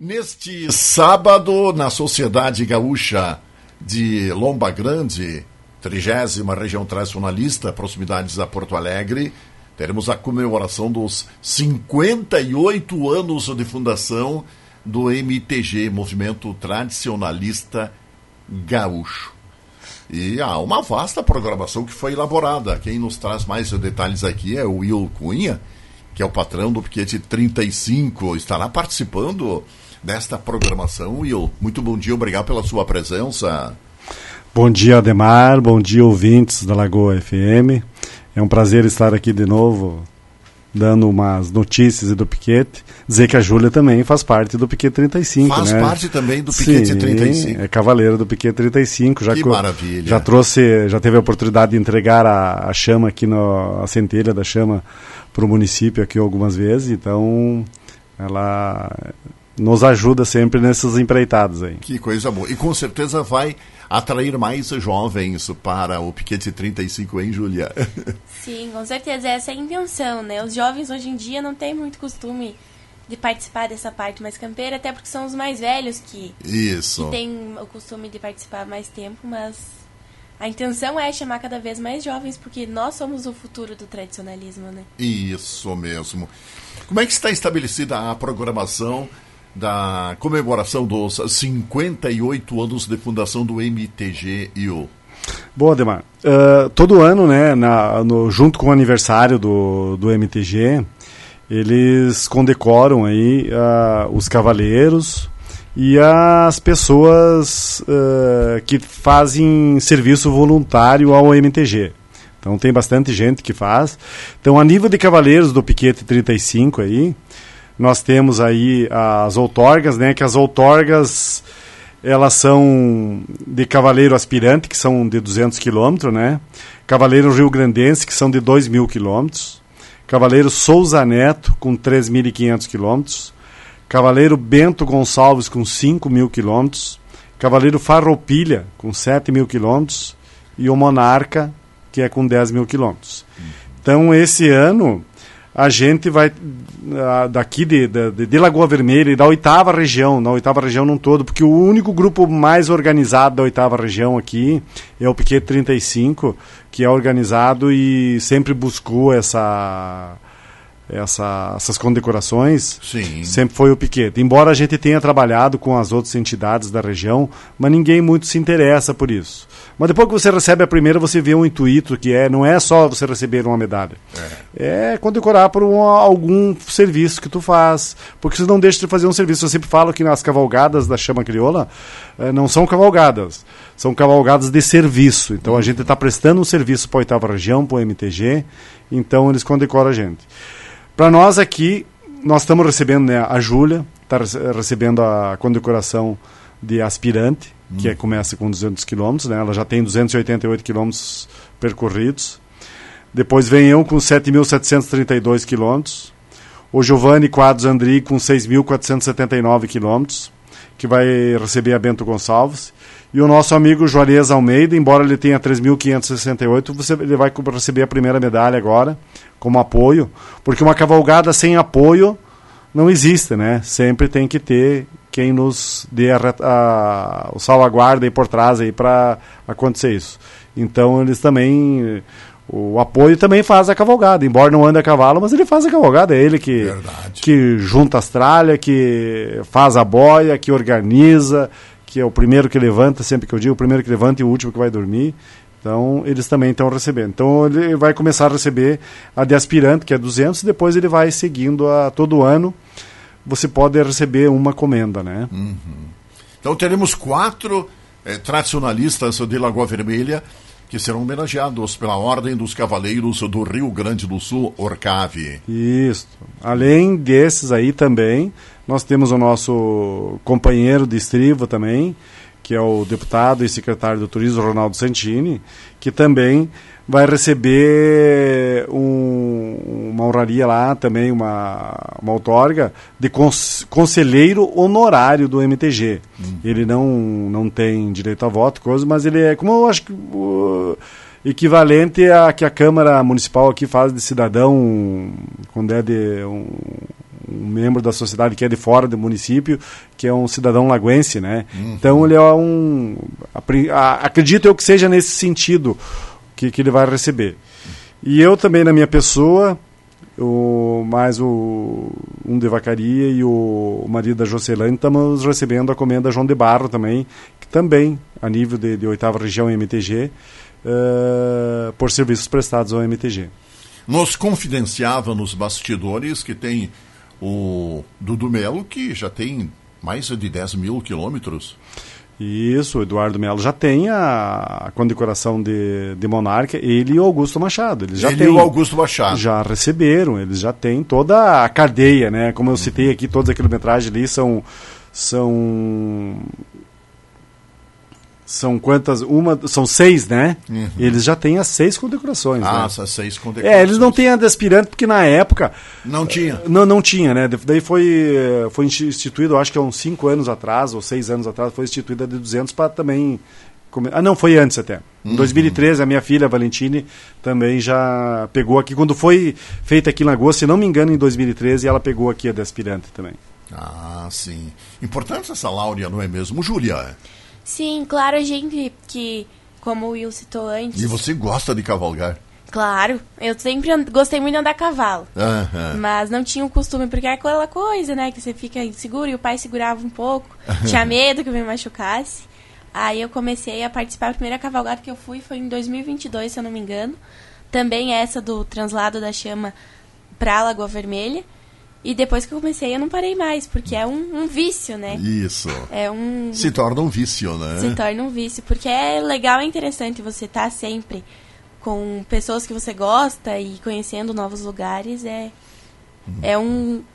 Neste sábado, na Sociedade Gaúcha de Lomba Grande, 30ª Região Tradicionalista, proximidades a Porto Alegre, teremos a comemoração dos 58 anos de fundação do MTG, Movimento Tradicionalista Gaúcho. E há uma vasta programação que foi elaborada. Quem nos traz mais detalhes aqui é o Will Cunha, que é o patrão do Piquete 35, estará participando desta programação. Will, muito bom dia, obrigado pela sua presença. Bom dia, Ademar, bom dia, ouvintes da Lagoa FM. É um prazer estar aqui de novo, dando umas notícias do Piquete. Dizer que a Júlia também faz parte do Piquete 35, Faz né? parte também do Piquete. Sim, 35. É cavaleira do Piquete 35. Que maravilha. Já teve a oportunidade de entregar a chama aqui, a centelha da chama para o município aqui algumas vezes, então ela nos ajuda sempre nessas empreitadas aí. Que coisa boa. E com certeza vai atrair mais jovens para o Piquete 35, hein, Júlia? Sim, com certeza. Essa é a intenção, né? Os jovens hoje em dia não têm muito costume de participar dessa parte mais campeira, até porque são os mais velhos que têm o costume de participar há mais tempo, mas a intenção é chamar cada vez mais jovens, porque nós somos o futuro do tradicionalismo, né? Isso mesmo. Como é que está estabelecida a programação da comemoração dos 58 anos de fundação do MTG-IO? Bom, Ademar, todo ano, né, junto com o aniversário do MTG, eles condecoram aí os cavaleiros e as pessoas que fazem serviço voluntário ao MTG. Então tem bastante gente que faz. Então, a nível de cavaleiros do Piquete 35 aí, nós temos aí as outorgas, né, que as outorgas elas são de cavaleiro aspirante, que são de 200 km, né? Cavaleiro rio-grandense, que são de 2.000 km. Cavaleiro Souza Neto, com 3.500 km. Cavaleiro Bento Gonçalves, com 5.000 km. Cavaleiro Farroupilha, com 7.000 km. E o Monarca, que é com 10.000 km. Então, esse ano, a gente vai daqui de Lagoa Vermelha e da 8ª região, na 8ª região num todo, porque o único grupo mais organizado da 8ª região aqui é o Piquete 35, que é organizado e sempre buscou essas condecorações. Sim. Sempre foi o Piquete. Embora a gente tenha trabalhado com as outras entidades da região, mas ninguém muito se interessa por isso. Mas depois que você recebe a primeira, você vê um intuito que não é só você receber uma medalha. É condecorar por algum serviço que tu faz. Porque você não deixa de fazer um serviço. Eu sempre falo que nas cavalgadas da Chama Crioula não são cavalgadas. São cavalgadas de serviço. Então a gente está prestando um serviço para a 8ª região, para o MTG. Então eles condecoram a gente. Para nós aqui, nós estamos recebendo, né, a Júlia, está recebendo a condecoração de aspirante, que começa com 200 km, né? Ela já tem 288 km percorridos. Depois vem eu com 7.732 km. O Giovanni Quadros Andri com 6.479 km, que vai receber a Bento Gonçalves. E o nosso amigo Juarez Almeida, embora ele tenha 3.568, ele vai receber a primeira medalha agora, como apoio, porque uma cavalgada sem apoio não existe, né? Sempre tem que ter quem nos dê o salvaguarda aí por trás aí para acontecer isso. Então eles também, o apoio também faz a cavalgada, embora não ande a cavalo, mas ele faz a cavalgada, é ele que junta as tralhas, que faz a boia, que organiza, que é o primeiro que levanta, sempre que eu digo, o primeiro que levanta e o último que vai dormir. Então, eles também estão recebendo. Então, ele vai começar a receber a de aspirante, que é 200, e depois ele vai seguindo todo ano. Você pode receber uma comenda, né? Uhum. Então, teremos 4 tradicionalistas de Lagoa Vermelha que serão homenageados pela Ordem dos Cavaleiros do Rio Grande do Sul, Orcave. Isso. Além desses aí também, nós temos o nosso companheiro de estribo também, que é o deputado e secretário do Turismo, Ronaldo Santini, que também vai receber uma honraria lá, também uma outorga de conselheiro honorário do MTG. Ele não tem direito a voto, coisa, mas ele é, como eu acho que equivalente a que a Câmara Municipal aqui faz de cidadão, quando é de membro da sociedade que é de fora do município, que é um cidadão lagoense, né? Então ele é acredito eu que seja nesse sentido que ele vai receber. E eu também, na minha pessoa, um de Vacaria e o marido da Jocelane, estamos recebendo a comenda João de Barro também, que também, a nível de 8ª região MTG, por serviços prestados ao MTG. Nos confidenciava nos bastidores que tem o Dudu Melo, que já tem mais de 10 mil quilômetros. Isso, o Eduardo Melo já tem a condecoração de monarca, ele e o Augusto Machado. E o Augusto Machado. Já receberam, eles já têm toda a cadeia, né? Como eu citei aqui, todas as quilometragens ali são quantas? São 6, né? Eles já têm as 6 condecorações. Né? Essas 6 condecorações. Eles não têm a de aspirante, porque na época... Não tinha. Não tinha, né? Daí foi instituído, acho que há uns 5 anos atrás, ou 6 anos atrás, foi instituída a de 200 para também... não, foi antes até. Em 2013, a minha filha, a Valentine, também já pegou aqui. Quando foi feita aqui em Lagoas, se não me engano, em 2013, ela pegou aqui a de aspirante também. Ah, sim. Importante essa Láurea, não é mesmo, Júlia? Sim, claro, a gente que, como o Will citou antes... E você gosta de cavalgar? Claro, eu sempre gostei muito de andar a cavalo, mas não tinha o costume, porque é aquela coisa, né, que você fica inseguro e o pai segurava um pouco, tinha medo que eu me machucasse. Aí eu comecei a participar, a primeira cavalgada que eu fui foi em 2022, se eu não me engano, também essa do translado da chama pra Lagoa Vermelha. E depois que eu comecei, eu não parei mais, porque é um vício, né? Isso. Se torna um vício, né? Se torna um vício, porque é legal e interessante você estar sempre com pessoas que você gosta e conhecendo novos lugares. É um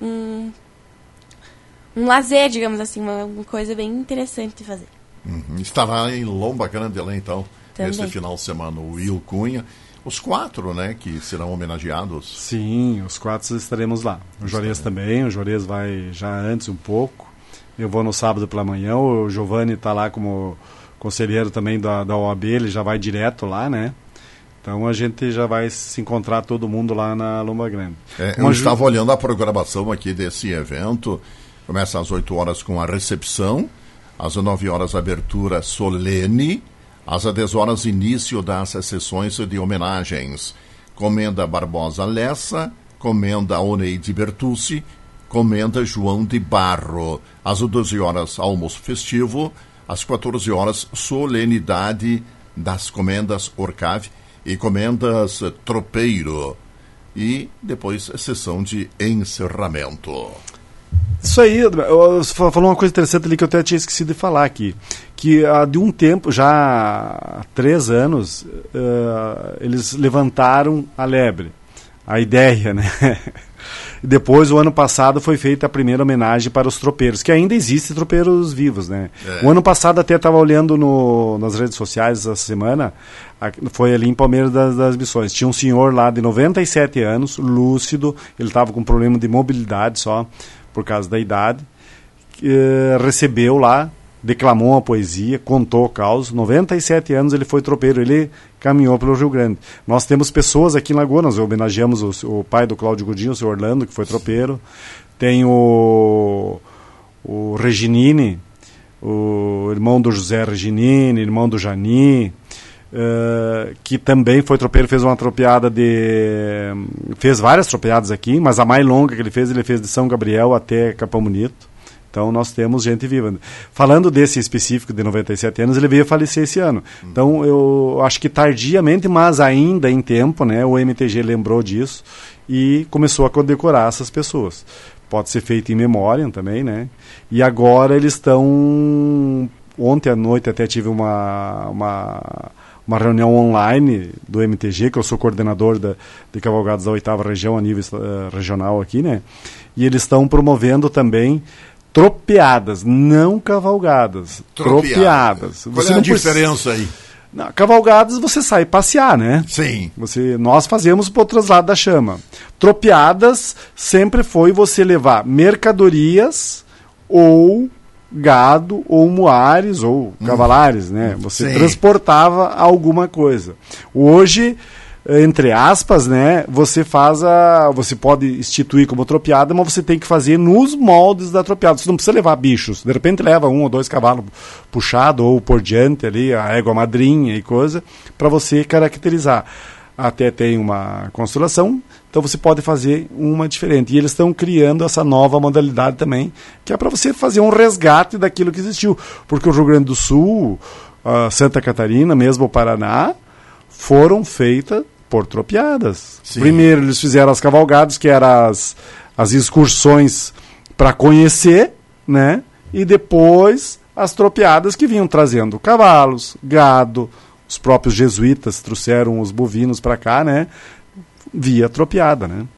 lazer, digamos assim, uma coisa bem interessante de fazer. Estava em Lomba Grande lá, então, também. Neste final de semana, o Will Cunha. Os 4, né, que serão homenageados. Sim, os 4 estaremos lá. O Juarez também, o Juarez vai já antes um pouco. Eu vou no sábado pela manhã, o Giovanni está lá como conselheiro também da OAB, ele já vai direto lá, né? Então a gente já vai se encontrar todo mundo lá na Lomba Grande. Eu estava olhando a programação aqui desse evento. Começa às 8 horas com a recepção, às 9 horas a abertura solene, às 10 horas, início das sessões de homenagens. Comenda Barbosa Lessa, comenda Oneide Bertucci, comenda João de Barro. Às 12 horas, almoço festivo. Às 14 horas, solenidade das comendas Orcave e comendas Tropeiro. E depois, sessão de encerramento. Isso aí, você falou uma coisa interessante ali que eu até tinha esquecido de falar aqui, que de um tempo, já há 3 anos, eles levantaram a lebre, a ideia, né? Depois, o ano passado, foi feita a primeira homenagem para os tropeiros, que ainda existem tropeiros vivos, né? O ano passado, até estava olhando nas redes sociais essa semana, foi ali em Palmeiras das Missões, tinha um senhor lá de 97 anos, lúcido, ele estava com problema de mobilidade só, por causa da idade, recebeu lá, declamou uma poesia, contou o caos, 97 anos ele foi tropeiro, ele caminhou pelo Rio Grande. Nós temos pessoas aqui em Lagoa, nós homenageamos o pai do Cláudio Godinho, o senhor Orlando, que foi tropeiro, tem o Reginini, o irmão do José Reginini, irmão do Jani, que também foi tropeiro, fez uma tropeada fez várias tropeadas aqui, mas a mais longa que ele fez de São Gabriel até Capão Bonito. Então nós temos gente viva. Falando desse específico de 97 anos, ele veio a falecer esse ano. Então eu acho que tardiamente, mas ainda em tempo, né, o MTG lembrou disso e começou a condecorar essas pessoas. Pode ser feito em memória também, né? E agora eles estão... Ontem à noite até tive uma reunião online do MTG, que eu sou coordenador de cavalgados da 8ª região, a nível regional aqui, né? E eles estão promovendo também tropeadas, não cavalgadas. Tropeadas. Qual é a diferença aí? Não, cavalgadas você sai passear, né? Sim. Nós fazemos para o translado da chama. Tropeadas sempre foi você levar mercadorias ou gado, ou muares, ou cavalares, né? Você transportava alguma coisa. Hoje, entre aspas, né, você pode instituir como tropiada, mas você tem que fazer nos moldes da tropiada. Você não precisa levar bichos. De repente leva 1 ou 2 cavalos puxado ou por diante ali, a égua madrinha e coisa, para você caracterizar. Até tem uma constelação, então você pode fazer uma diferente. E eles estão criando essa nova modalidade também, que é para você fazer um resgate daquilo que existiu. Porque o Rio Grande do Sul, Santa Catarina, mesmo o Paraná, foram feitas por tropiadas. Sim. Primeiro eles fizeram as cavalgadas, que eram as excursões para conhecer, né? E depois as tropiadas que vinham trazendo cavalos, gado. Os próprios jesuítas trouxeram os bovinos para cá, né? Via tropiada, né?